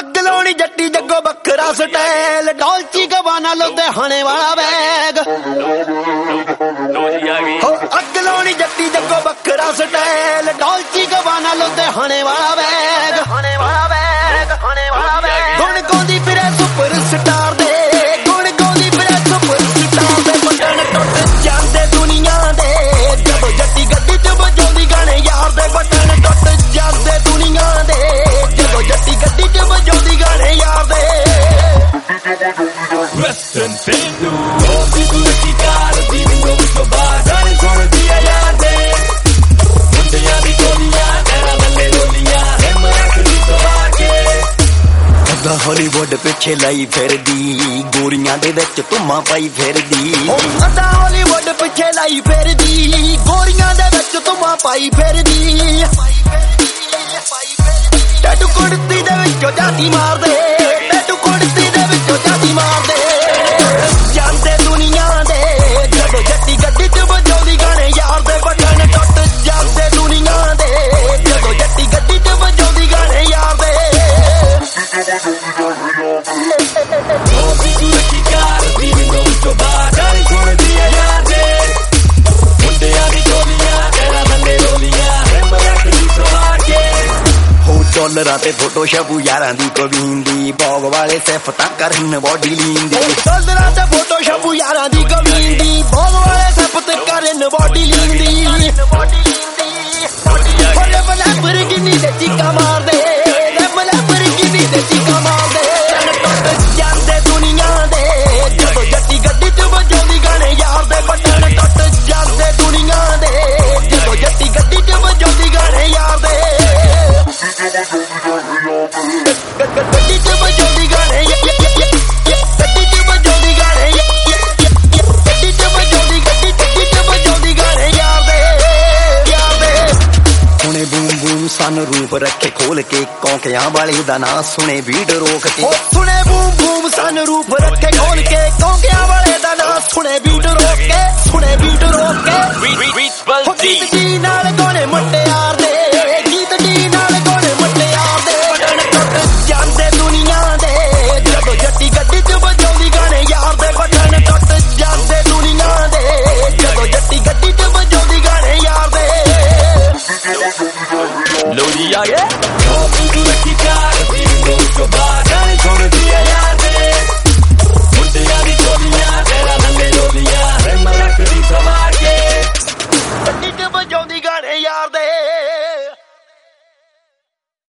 ਅੱਗ ਲਾਉਣੀ ਜੱਟੀ ਜੱਗੋ ਵੱਖਰਾ ਸਟਾਈਲ ਡੋਲਚੀ ਗਵਾਨਾ ਲੁਧਿਆਣੇ ਵਾਲਾ ਬੈਗ ਅੱਗ ਲਾਉਣੀ ਜੱਟੀ ਜੱਗੋ ਵੱਖਰਾ ਸਟਾਈਲ ਡੋਲਚੀ ਗਵਾਨਾ ਲੁਧਿਆਣੇ ਵਾਲਾ ਬੈਗ ਗੁਣ ਗਾਉਂਦੀ ਫਿਰੇ ਸੁਪਰ ਸਟਾਰ ਦੇ ਗੁਣ ਗਾਉਂਦੀ ਫਿਰੇ ਸੁਪਰ ਸਟਾਰ ਦੇ ਬਟਨ ਟੁੱਟ ਜਾਂਦੇ ਦੁਨੀਆ ਦੇ ਜਦੋਂ ਜੱਟੀ ਗੱਡੀ ਚ ਵਜਾਉਂਦੀ ਗਾਣੇ ਯਾਰ ਦੇ ਬਟਨ ਟੁੱਟ ਜਾਂਦੇ ਦੁਨੀਆ ਦੇ ਜਦੋਂ ਜੱਟੀ ਗੱਡੀ ਚ ਵਜਾਉਂਦੀ ਗਾਣੇ ਯਾਰ ਦੇ Western Pendu Hobi Gucci car Divingo Visto Bagare Sono dia yade Mundiya di goliya Tera balle goliya Hemmat di tawake ਅੱਗਾ ਹਾਲੀਵੁੱਡ ਪਿੱਛੇ ਲਾਈ ਫਿਰਦੀ ਗੋਰੀਆਂ ਦੇ ਵਿੱਚ ਧੁੰਮਾਂ ਪਾਈ ਫਿਰਦੀ ਅੱਗਾ ਹਾਲੀਵੁੱਡ ਪਿੱਛੇ ਲਾਈ ਫਿਰਦੀ ਗੋਰੀਆਂ ਦੇ ਵਿੱਚ ਧੁੰਮਾਂ ਪਾਈ ਫਿਰਦੀ ਟੈਟੂ ਕੁੜਤੀ ਦੇ ਵਿੱਚੋਂ ਜਾਤੀ ਮਾਰਦੇ ਟੈਟੂ ਕੁੜਤੀ ਦੇ ਵਿੱਚੋਂ ਜਾਤੀ ਮਾਰਦੇ ਜਾਂਦੇ ਦੁਨੀਆ ਦੇ ਜਦੋਂ ਜੱਟੀ ਗੱਡੀ ਚ ਵਜਾਉਂਦੀ ਗਾਣੇ ਯਾਰ ਦੇ ਬਟਨ ਟੁੱਟ ਜਾਂਦੇ ਦੁਨੀਆ ਦੇ ਜਦੋਂ ਜੱਟੀ ਗੱਡੀ ਚ ਵਜਾਉਂਦੀ ਗਾਣੇ ਯਾਰ ਦੇ Hobi Gucci car Divingo Visto Bagare Sono dia yade Mundiya di goliya Tera balle goliya Hemmat di tawake ਹੋ ਡਾਲਰਾਂ ਤੇ ਫੋਟੋ ਛਪੂ ਯਾਰਾਂ ਦੀ ਕਵੀਨ ਦੀ ਬੌਗ ਵਾਲੇ ਸਿਫਤਾਂ ਕਰਨ ਬੋਡੀ ਲੀਨ ਦੀ ਡਾਲਰਾਂ ਤੇ ਫੋਟੋ ਛਪੂ ਯਾਰਾਂ ਦੀ ਕਵੀਨ ਦੀ ਬੌਗ ਵਾਲੇ ਸਿਫਤ ਕਰਨ ਬੋਡੀ ਲੀਨ ਦੀ ਹੋਲੇ ਬਲਾ ਬਰਗਿਨੀ ਤੇ ਚੀਕਾ ਮਾਰਦੇ ਰੇ ਬਲਾ ਬਰਗਿਨੀ ਤੇ ਚੀਕਾ ਮਾਰਦੇ ਟੁੱਟ ਜਾਂਦੇ ਦੁਨੀਆ ਦੇ ਜਦੋਂ ਜੱਟੀ ਗੱਡੀ ਚ ਵਜਾਉਂਦੀ ਗਾਣੇ ਯਾਰ ਦੇ ਬਟਨ ਟੁੱਟ ਜਾਂਦੇ ਦੁਨੀਆ ਦੇ ਜਦੋਂ ਜੱਟੀ ਗੱਡੀ ਚ ਵਜਾਉਂਦੀ ਗਾਣੇ ਯਾਰ ਦੇ ਗੱਡੀ ਚ ਵਜਾਉਂਦੀ ਗਾਣੇ ਗੱਡੀ ਚ ਵਜਾਉਂਦੀ ਗਾਣੇ ਗੱਡੀ ਚ ਵਜਾਉਂਦੀ ਗਾਣੇ ਯਾਰ ਦੇ ਹੁਣੇ ਬੂਮ ਬੂਮ ਸਨ ਰੂਪ ਰੱਖੇ ਖੋਲ ਕੇ ਕੌਂਕਿਆਂ ਵਾਲੇ ਦਾ ਨਾਂ ਸੁਣੇ ਵੀਡ ਰੋਕ ਕੇ ਸੁਣੇ ਬੂਮ ਬੂਮ ਸਨ ਰੂਪ ਰੱਖੇ ਖੋਲ ਕੇ ਕੌਂਕਿਆਂ ਵਾਲੇ ਦਾ ਨਾਂ ਸੁਣੇ ਵੀਡ ਰੋਕ ਕੇ Reach Baldi ਨਾਲ ਗਾਣੇ ਮੁੰਡਿਆਰ